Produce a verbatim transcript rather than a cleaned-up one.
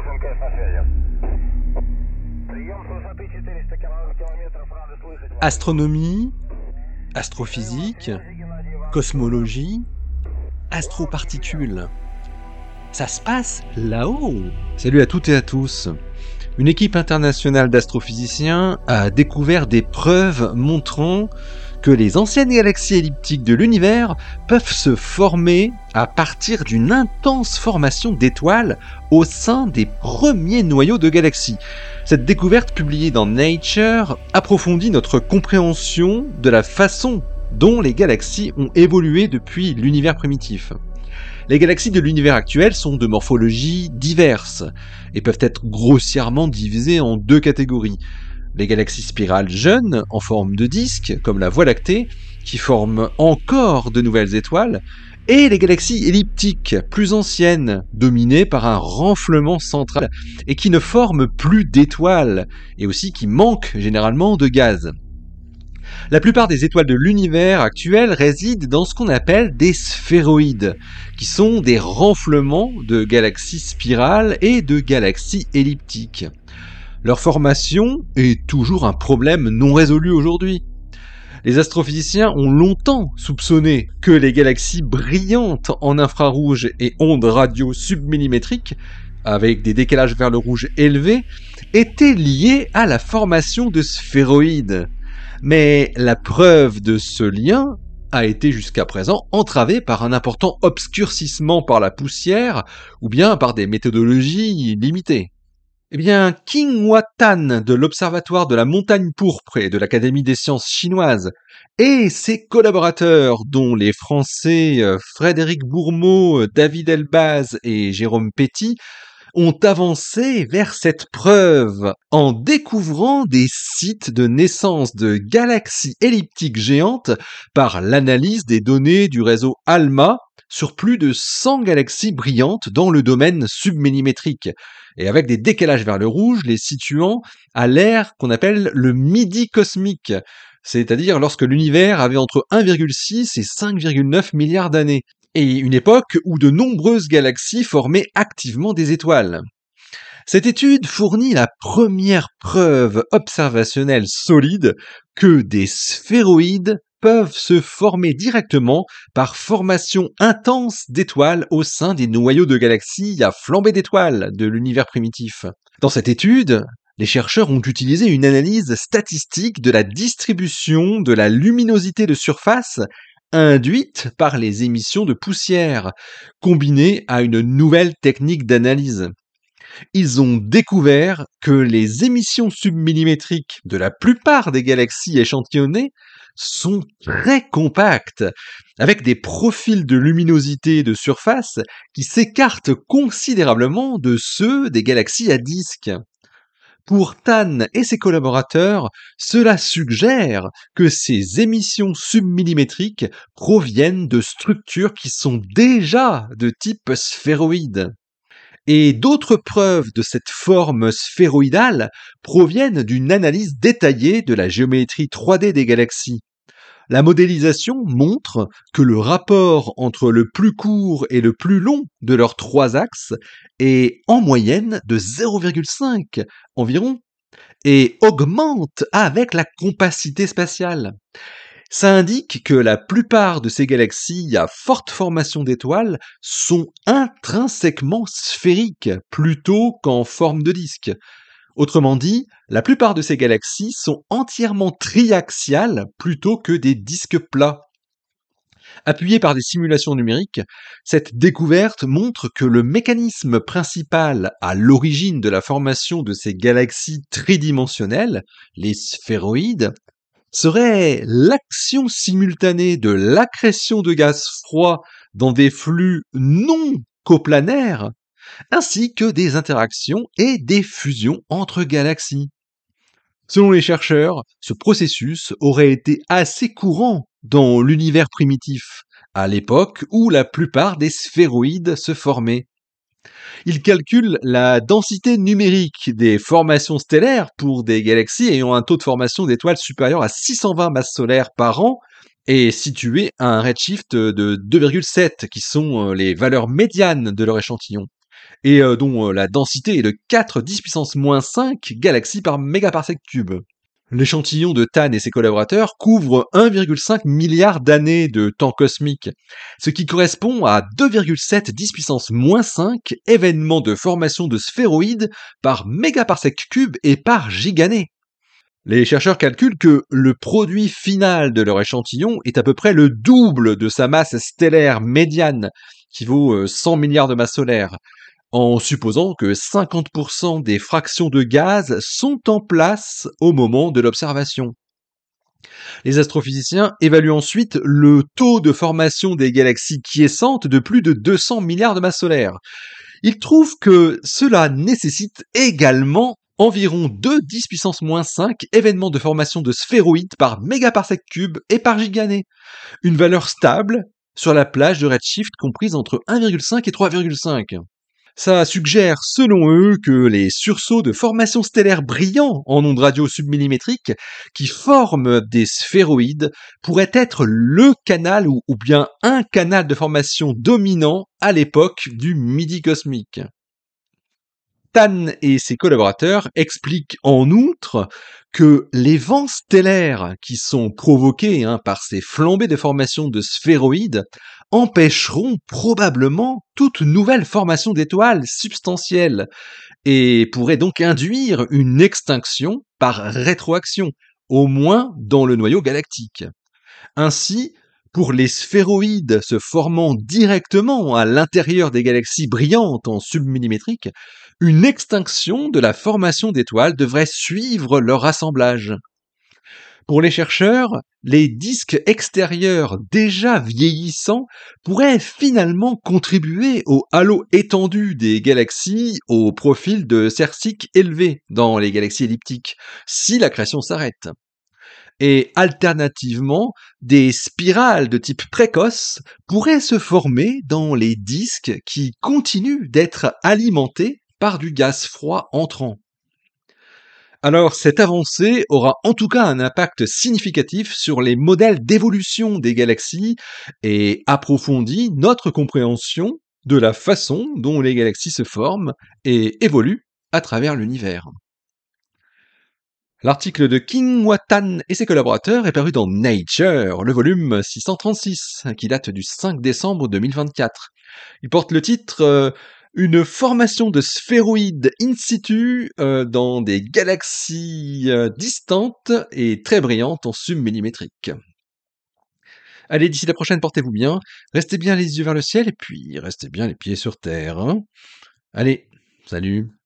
МКС на связи. Прием с высоты четыреста километров, рады слышать вас. Astronomie, astrophysique, cosmologie, astroparticules. Ça se passe là-haut. Salut à toutes et à tous. Une équipe internationale d'astrophysiciens a découvert des preuves montrant que les anciennes galaxies elliptiques de l'univers peuvent se former à partir d'une intense formation d'étoiles au sein des premiers noyaux de galaxies. Cette découverte publiée dans Nature approfondit notre compréhension de la façon dont les galaxies ont évolué depuis l'univers primitif. Les galaxies de l'univers actuel sont de morphologie diverse et peuvent être grossièrement divisées en deux catégories. Les galaxies spirales jeunes, en forme de disque, comme la Voie lactée, qui forment encore de nouvelles étoiles, et les galaxies elliptiques, plus anciennes, dominées par un renflement central, et qui ne forment plus d'étoiles, et aussi qui manquent généralement de gaz. La plupart des étoiles de l'univers actuel résident dans ce qu'on appelle des sphéroïdes, qui sont des renflements de galaxies spirales et de galaxies elliptiques. Leur formation est toujours un problème non résolu aujourd'hui. Les astrophysiciens ont longtemps soupçonné que les galaxies brillantes en infrarouge et ondes radio submillimétriques, avec des décalages vers le rouge élevés, étaient liées à la formation de sphéroïdes. Mais la preuve de ce lien a été jusqu'à présent entravée par un important obscurcissement par la poussière ou bien par des méthodologies limitées. Eh bien, Qing Huatan de l'Observatoire de la Montagne Pourpre et de l'Académie des sciences chinoises et ses collaborateurs, dont les Français Frédéric Bourmeau, David Elbaz et Jérôme Petit, ont avancé vers cette preuve en découvrant des sites de naissance de galaxies elliptiques géantes par l'analyse des données du réseau ALMA sur plus de cent galaxies brillantes dans le domaine submillimétrique, et avec des décalages vers le rouge les situant à l'ère qu'on appelle le midi cosmique, c'est-à-dire lorsque l'univers avait entre un virgule six et cinq virgule neuf milliards d'années, et une époque où de nombreuses galaxies formaient activement des étoiles. Cette étude fournit la première preuve observationnelle solide que des sphéroïdes peuvent se former directement par formation intense d'étoiles au sein des noyaux de galaxies à flambée d'étoiles de l'univers primitif. Dans cette étude, les chercheurs ont utilisé une analyse statistique de la distribution de la luminosité de surface induite par les émissions de poussière, combinée à une nouvelle technique d'analyse. Ils ont découvert que les émissions submillimétriques de la plupart des galaxies échantillonnées sont très compactes, avec des profils de luminosité de surface qui s'écartent considérablement de ceux des galaxies à disque. Pour Tan et ses collaborateurs, cela suggère que ces émissions submillimétriques proviennent de structures qui sont déjà de type sphéroïde. Et d'autres preuves de cette forme sphéroïdale proviennent d'une analyse détaillée de la géométrie trois D des galaxies. La modélisation montre que le rapport entre le plus court et le plus long de leurs trois axes est en moyenne de zéro virgule cinq environ et augmente avec la compacité spatiale. Ça indique que la plupart de ces galaxies à forte formation d'étoiles sont intrinsèquement sphériques plutôt qu'en forme de disque. Autrement dit, la plupart de ces galaxies sont entièrement triaxiales plutôt que des disques plats. Appuyée par des simulations numériques, cette découverte montre que le mécanisme principal à l'origine de la formation de ces galaxies tridimensionnelles, les sphéroïdes, serait l'action simultanée de l'accrétion de gaz froid dans des flux non coplanaires, ainsi que des interactions et des fusions entre galaxies. Selon les chercheurs, ce processus aurait été assez courant dans l'univers primitif, à l'époque où la plupart des sphéroïdes se formaient. Ils calculent la densité numérique des formations stellaires pour des galaxies ayant un taux de formation d'étoiles supérieur à six cent vingt masses solaires par an et situées à un redshift de deux virgule sept, qui sont les valeurs médianes de leur échantillon. et euh, dont euh, la densité est de quatre dix puissance moins cinq galaxies par mégaparsec cube. L'échantillon de Tan et ses collaborateurs couvre un virgule cinq milliard d'années de temps cosmique, ce qui correspond à deux virgule sept dix puissance moins cinq événements de formation de sphéroïdes par mégaparsec cube et par gigaannée. Les chercheurs calculent que le produit final de leur échantillon est à peu près le double de sa masse stellaire médiane, qui vaut cent milliards de masses solaires, en supposant que cinquante pour cent des fractions de gaz sont en place au moment de l'observation. Les astrophysiciens évaluent ensuite le taux de formation des galaxies quiescentes de plus de deux cents milliards de masses solaires. Ils trouvent que cela nécessite également environ deux dix puissance moins cinq événements de formation de sphéroïdes par mégaparsec cube et par gigaannée, une valeur stable sur la plage de redshift comprise entre un virgule cinq et trois virgule cinq. Ça suggère, selon eux, que les sursauts de formation stellaire brillants en ondes radio submillimétriques qui forment des sphéroïdes pourraient être le canal ou, ou bien un canal de formation dominant à l'époque du midi cosmique. Tan et ses collaborateurs expliquent en outre que les vents stellaires qui sont provoqués hein, par ces flambées de formation de sphéroïdes empêcheront probablement toute nouvelle formation d'étoiles substantielles et pourraient donc induire une extinction par rétroaction, au moins dans le noyau galactique. Ainsi, pour les sphéroïdes se formant directement à l'intérieur des galaxies brillantes en submillimétrique, une extinction de la formation d'étoiles devrait suivre leur assemblage. Pour les chercheurs, les disques extérieurs déjà vieillissants pourraient finalement contribuer au halo étendu des galaxies au profil de Cercic élevé dans les galaxies elliptiques, si l'accrétion s'arrête. Et alternativement, des spirales de type précoce pourraient se former dans les disques qui continuent d'être alimentés par du gaz froid entrant. Alors cette avancée aura en tout cas un impact significatif sur les modèles d'évolution des galaxies et approfondit notre compréhension de la façon dont les galaxies se forment et évoluent à travers l'univers. L'article de Qinghua Tan et ses collaborateurs est paru dans Nature, le volume six cent trente-six, qui date du cinq décembre deux mille vingt-quatre. Il porte le titre euh, « Une formation de sphéroïdes in situ euh, dans des galaxies euh, distantes et très brillantes en submillimétrique ». Allez, d'ici la prochaine, portez-vous bien, restez bien les yeux vers le ciel et puis restez bien les pieds sur terre. Hein. Allez, salut.